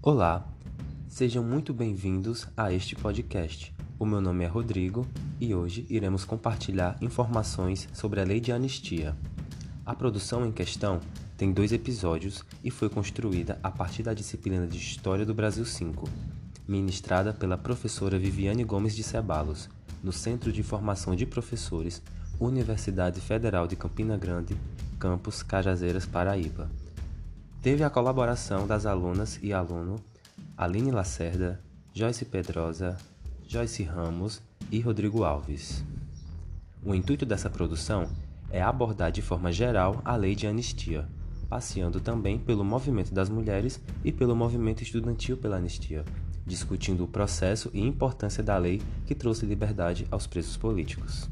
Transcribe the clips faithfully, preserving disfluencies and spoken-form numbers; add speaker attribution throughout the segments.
Speaker 1: Olá, sejam muito bem-vindos a este podcast. O meu nome é Rodrigo e hoje iremos compartilhar informações sobre a Lei de Anistia. A produção em questão tem dois episódios e foi construída a partir da disciplina de História do Brasil cinco, ministrada pela professora Viviane Gomes de Ceballos, no Centro de Formação de Professores, Universidade Federal de Campina Grande, Campus Cajazeiras, Paraíba. Teve a colaboração das alunas e aluno Aline Lacerda, Joyce Pedrosa, Joyce Ramos e Rodrigo Alves. O intuito dessa produção é abordar de forma geral a Lei de Anistia, passeando também pelo movimento das mulheres e pelo movimento estudantil pela anistia, discutindo o processo e importância da lei que trouxe liberdade aos presos políticos.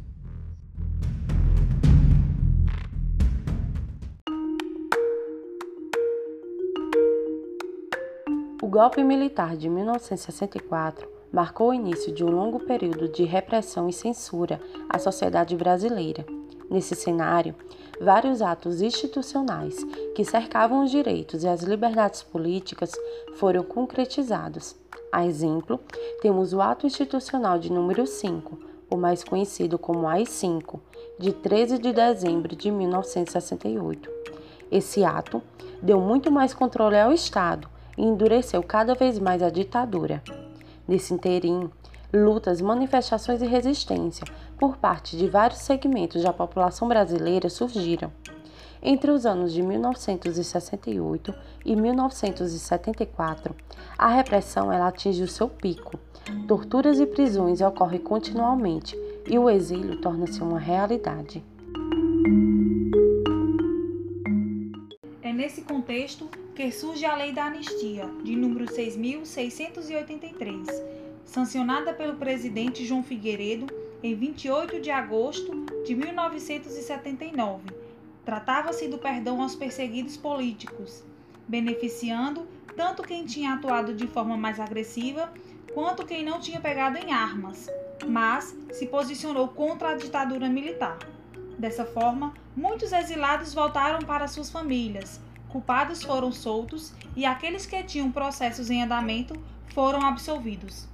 Speaker 2: O golpe militar de mil novecentos e sessenta e quatro marcou o início de um longo período de repressão e censura à sociedade brasileira. Nesse cenário, vários atos institucionais que cercavam os direitos e as liberdades políticas foram concretizados. A exemplo, temos o Ato Institucional de número cinco, o mais conhecido como A I cinco, de treze de dezembro de mil novecentos e sessenta e oito. Esse ato deu muito mais controle ao Estado e endureceu cada vez mais a ditadura. Nesse interim, lutas, manifestações e resistência por parte de vários segmentos da população brasileira surgiram. Entre os anos de mil novecentos e sessenta e oito e mil novecentos e setenta e quatro, a repressão ela atinge o seu pico. Torturas e prisões ocorrem continuamente e o exílio torna-se uma realidade.
Speaker 3: É nesse contexto que surge a Lei da Anistia, de número seis mil seiscentos e oitenta e três, sancionada pelo presidente João Figueiredo em vinte e oito de agosto de mil novecentos e setenta e nove. Tratava-se do perdão aos perseguidos políticos, beneficiando tanto quem tinha atuado de forma mais agressiva quanto quem não tinha pegado em armas, mas se posicionou contra a ditadura militar. Dessa forma, muitos exilados voltaram para suas famílias, culpados foram soltos e aqueles que tinham processos em andamento foram absolvidos.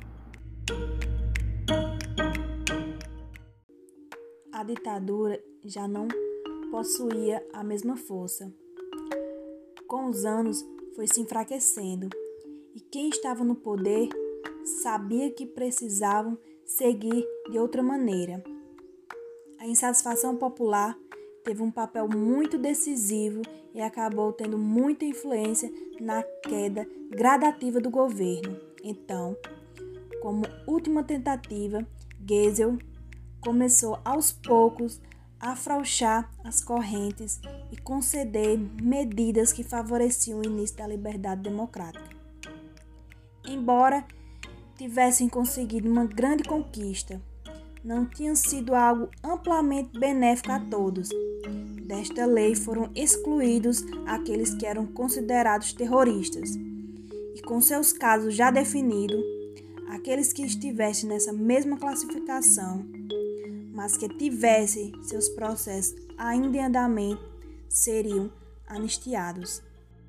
Speaker 4: A ditadura já não possuía a mesma força. Com os anos, foi se enfraquecendo e quem estava no poder sabia que precisavam seguir de outra maneira. A insatisfação popular teve um papel muito decisivo e acabou tendo muita influência na queda gradativa do governo. Então, como última tentativa, Geisel começou aos poucos a afrouxar as correntes e conceder medidas que favoreciam o início da liberdade democrática. Embora tivessem conseguido uma grande conquista, não tinha sido algo amplamente benéfico a todos. Desta lei foram excluídos aqueles que eram considerados terroristas. E com seus casos já definidos, aqueles que estivessem nessa mesma classificação, mas que tivessem seus processos ainda em andamento, seriam anistiados.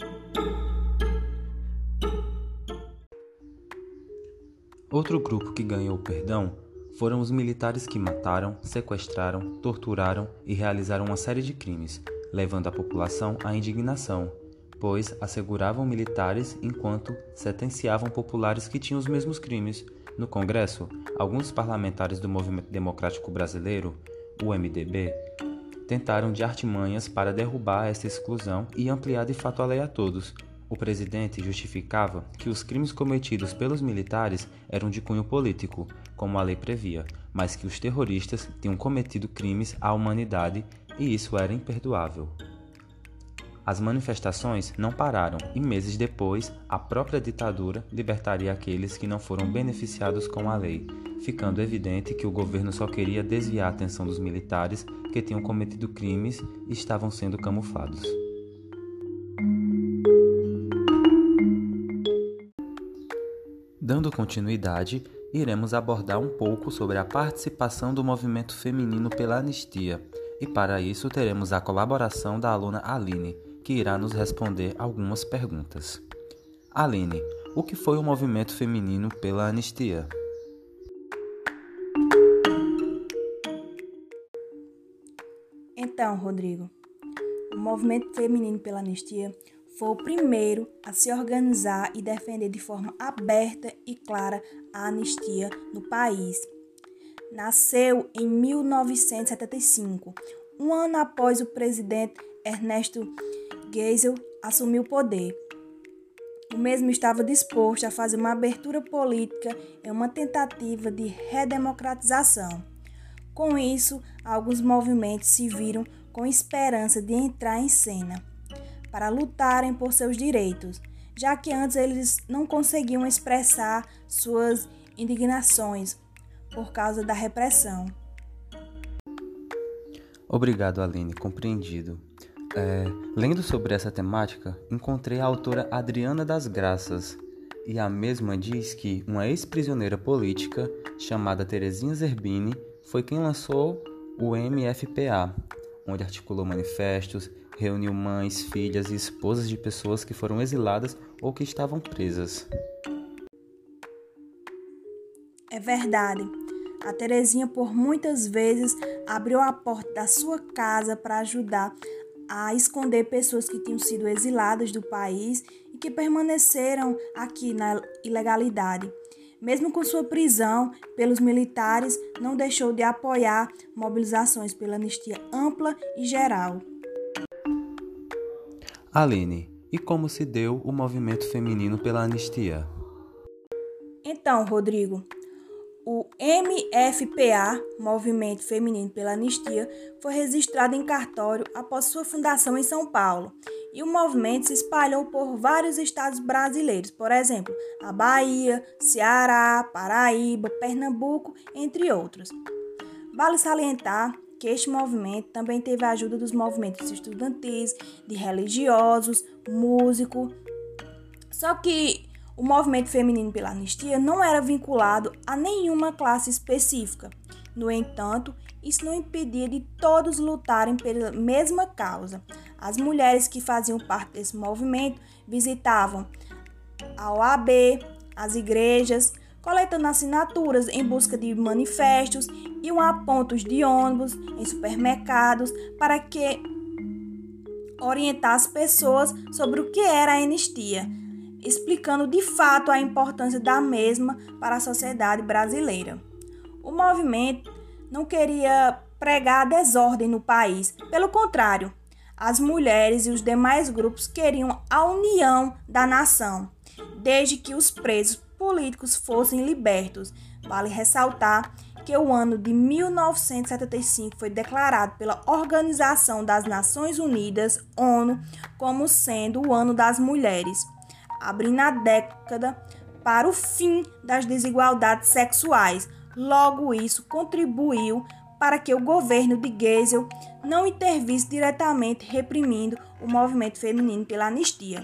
Speaker 1: Outro grupo que ganhou perdão foram os militares que mataram, sequestraram, torturaram e realizaram uma série de crimes, levando a população à indignação, pois asseguravam militares enquanto sentenciavam populares que tinham os mesmos crimes. No Congresso, alguns parlamentares do Movimento Democrático Brasileiro, o M D B, tentaram de artimanhas para derrubar essa exclusão e ampliar de fato a lei a todos. O presidente justificava que os crimes cometidos pelos militares eram de cunho político, como a lei previa, mas que os terroristas tinham cometido crimes à humanidade e isso era imperdoável. As manifestações não pararam e meses depois, a própria ditadura libertaria aqueles que não foram beneficiados com a lei, ficando evidente que o governo só queria desviar a atenção dos militares que tinham cometido crimes e estavam sendo camuflados. Dando continuidade, iremos abordar um pouco sobre a participação do movimento feminino pela anistia, e para isso teremos a colaboração da aluna Aline, que irá nos responder algumas perguntas. Aline, o que foi o movimento feminino pela anistia?
Speaker 4: Então, Rodrigo, o movimento feminino pela anistia foi o primeiro a se organizar e defender de forma aberta e clara a anistia no país. Nasceu em mil novecentos e setenta e cinco, um ano após o presidente Ernesto Geisel assumir o poder. O mesmo estava disposto a fazer uma abertura política em uma tentativa de redemocratização. Com isso, alguns movimentos se viram com esperança de entrar em cena para lutarem por seus direitos, já que antes eles não conseguiam expressar suas indignações por causa da repressão.
Speaker 1: Obrigado, Aline, compreendido. É, lendo sobre essa temática, encontrei a autora Adriana das Graças, e a mesma diz que uma ex-prisioneira política chamada Terezinha Zerbini foi quem lançou o M F P A, onde articulou manifestos, reuniu mães, filhas e esposas de pessoas que foram exiladas ou que estavam presas.
Speaker 4: É verdade. A Terezinha por muitas vezes abriu a porta da sua casa para ajudar a esconder pessoas que tinham sido exiladas do país e que permaneceram aqui na ilegalidade. Mesmo com sua prisão pelos militares, não deixou de apoiar mobilizações pela anistia ampla e geral.
Speaker 1: Aline, e como se deu o movimento feminino pela anistia?
Speaker 4: Então, Rodrigo, o M F P A, Movimento Feminino pela Anistia, foi registrado em cartório após sua fundação em São Paulo, e o movimento se espalhou por vários estados brasileiros, por exemplo, a Bahia, Ceará, Paraíba, Pernambuco, entre outros. Vale salientar que este movimento também teve a ajuda dos movimentos estudantis, de religiosos, músicos. Só que o movimento feminino pela anistia não era vinculado a nenhuma classe específica. No entanto, isso não impedia de todos lutarem pela mesma causa. As mulheres que faziam parte desse movimento visitavam a O A B, as igrejas, coletando assinaturas em busca de manifestos, iam a pontos de ônibus, em supermercados, para que orientar as pessoas sobre o que era a anistia, explicando de fato a importância da mesma para a sociedade brasileira. O movimento não queria pregar a desordem no país, pelo contrário, as mulheres e os demais grupos queriam a união da nação, desde que os presos políticos fossem libertos. Vale ressaltar que o ano de mil novecentos e setenta e cinco foi declarado pela Organização das Nações Unidas, ONU, como sendo o ano das mulheres, abrindo a década para o fim das desigualdades sexuais. Logo, isso contribuiu para que o governo de Geisel não intervisse diretamente reprimindo o movimento feminino pela anistia.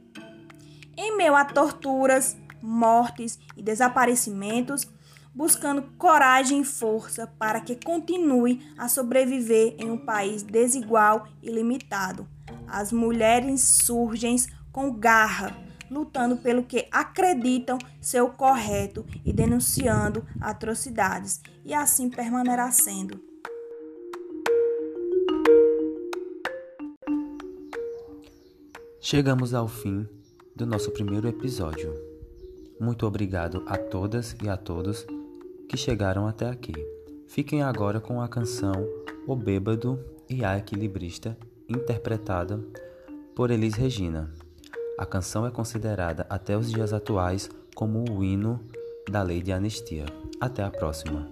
Speaker 4: Em meio a torturas, mortes e desaparecimentos, buscando coragem e força para que continue a sobreviver em um país desigual e limitado, as mulheres surgem com garra, lutando pelo que acreditam ser o correto e denunciando atrocidades, e assim permanecerá sendo.
Speaker 1: Chegamos ao fim do nosso primeiro episódio. Muito obrigado a todas e a todos que chegaram até aqui. Fiquem agora com a canção O Bêbado e a Equilibrista, interpretada por Elis Regina. A canção é considerada até os dias atuais como o hino da lei de anistia. Até a próxima.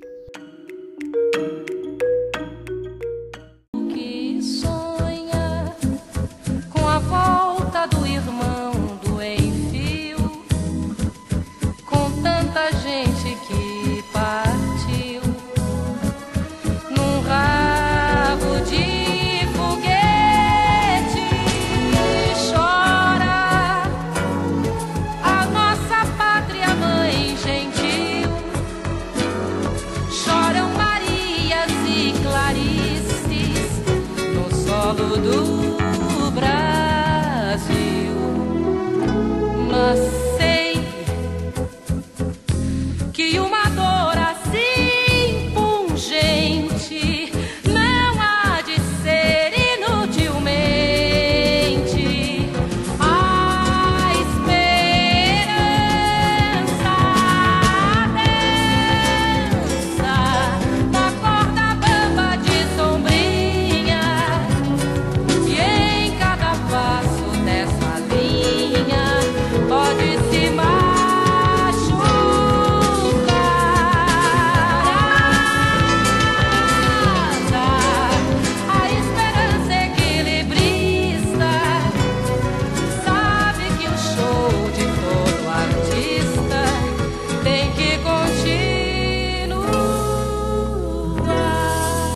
Speaker 5: Que sonha com a volta do irmão do enfio, com tanta gente que partiu num rabo de foguete. Chora a nossa pátria mãe gentil, choram Marias e Clarices no solo do Brasil. nascer.